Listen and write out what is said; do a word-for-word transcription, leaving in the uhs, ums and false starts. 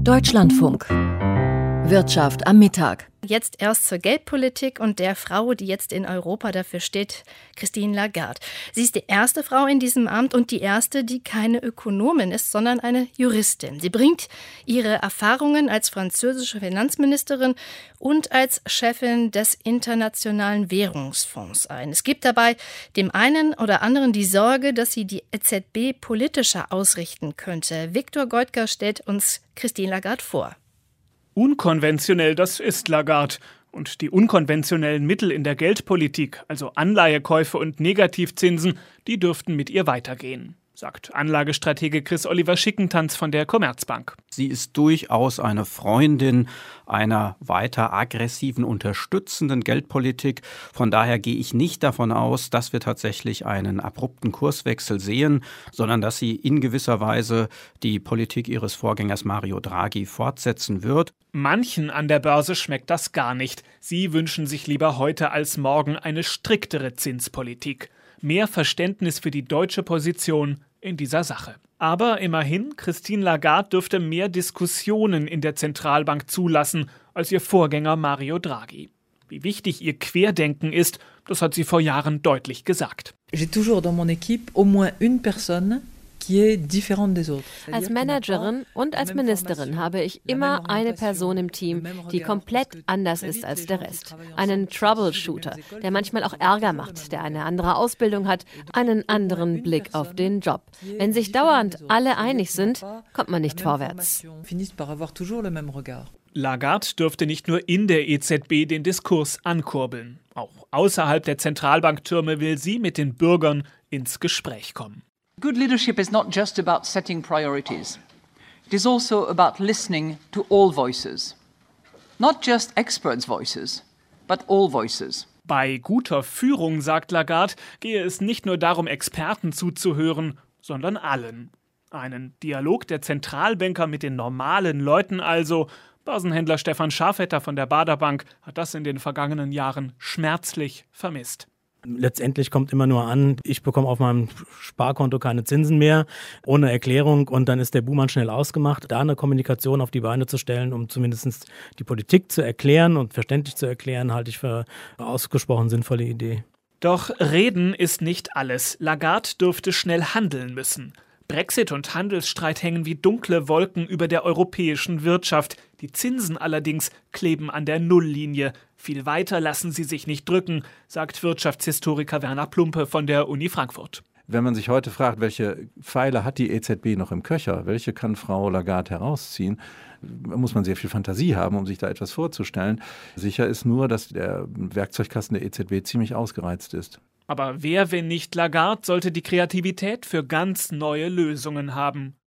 Deutschlandfunk. Wirtschaft am Mittag. Jetzt erst zur Geldpolitik und der Frau, die jetzt in Europa dafür steht, Christine Lagarde. Sie ist die erste Frau in diesem Amt und die erste, die keine Ökonomin ist, sondern eine Juristin. Sie bringt ihre Erfahrungen als französische Finanzministerin und als Chefin des Internationalen Währungsfonds ein. Es gibt dabei dem einen oder anderen die Sorge, dass sie die E Z B politischer ausrichten könnte. Viktor Goitka stellt uns Christine Lagarde vor. Unkonventionell, das ist Lagarde. Und die unkonventionellen Mittel in der Geldpolitik, also Anleihekäufe und Negativzinsen, die dürften mit ihr weitergehen, sagt Anlagestratege Chris-Oliver Schickentanz von der Commerzbank. Sie ist durchaus eine Freundin einer weiter aggressiven, unterstützenden Geldpolitik. Von daher gehe ich nicht davon aus, dass wir tatsächlich einen abrupten Kurswechsel sehen, sondern dass sie in gewisser Weise die Politik ihres Vorgängers Mario Draghi fortsetzen wird. Manchen an der Börse schmeckt das gar nicht. Sie wünschen sich lieber heute als morgen eine striktere Zinspolitik. Mehr Verständnis für die deutsche Position in dieser Sache. Aber immerhin, Christine Lagarde dürfte mehr Diskussionen in der Zentralbank zulassen als ihr Vorgänger Mario Draghi. Wie wichtig ihr Querdenken ist, das hat sie vor Jahren deutlich gesagt. J'ai toujours dans mon équipe au moins une personne qui est différente des autres. Als Managerin und als Ministerin habe ich immer eine Person im Team, die komplett anders ist als der Rest. Einen Troubleshooter, der manchmal auch Ärger macht, der eine andere Ausbildung hat, einen anderen Blick auf den Job. Wenn sich dauernd alle einig sind, kommt man nicht vorwärts. Lagarde dürfte nicht nur in der E Z B den Diskurs ankurbeln. Auch außerhalb der Zentralbanktürme will sie mit den Bürgern ins Gespräch kommen. Good leadership is not just about setting priorities. It is also about listening to all voices. Not just experts' voices, but all voices. Bei guter Führung, sagt Lagarde, gehe es nicht nur darum, Experten zuzuhören, sondern allen. Einen Dialog der Zentralbanker mit den normalen Leuten also. Börsenhändler Stefan Scharfetter von der Baader Bank hat das in den vergangenen Jahren schmerzlich vermisst. Letztendlich kommt immer nur an, ich bekomme auf meinem Sparkonto keine Zinsen mehr, ohne Erklärung, und dann ist der Buhmann schnell ausgemacht. Da eine Kommunikation auf die Beine zu stellen, um zumindest die Politik zu erklären und verständlich zu erklären, halte ich für eine ausgesprochen sinnvolle Idee. Doch Reden ist nicht alles. Lagarde dürfte schnell handeln müssen. Brexit und Handelsstreit hängen wie dunkle Wolken über der europäischen Wirtschaft. Die Zinsen allerdings kleben an der Nulllinie. Viel weiter lassen sie sich nicht drücken, sagt Wirtschaftshistoriker Werner Plumpe von der Uni Frankfurt. Wenn man sich heute fragt, welche Pfeile hat die E Z B noch im Köcher, welche kann Frau Lagarde herausziehen, muss man sehr viel Fantasie haben, um sich da etwas vorzustellen. Sicher ist nur, dass der Werkzeugkasten der E Z B ziemlich ausgereizt ist. Aber wer, wenn nicht Lagarde, sollte die Kreativität für ganz neue Lösungen haben?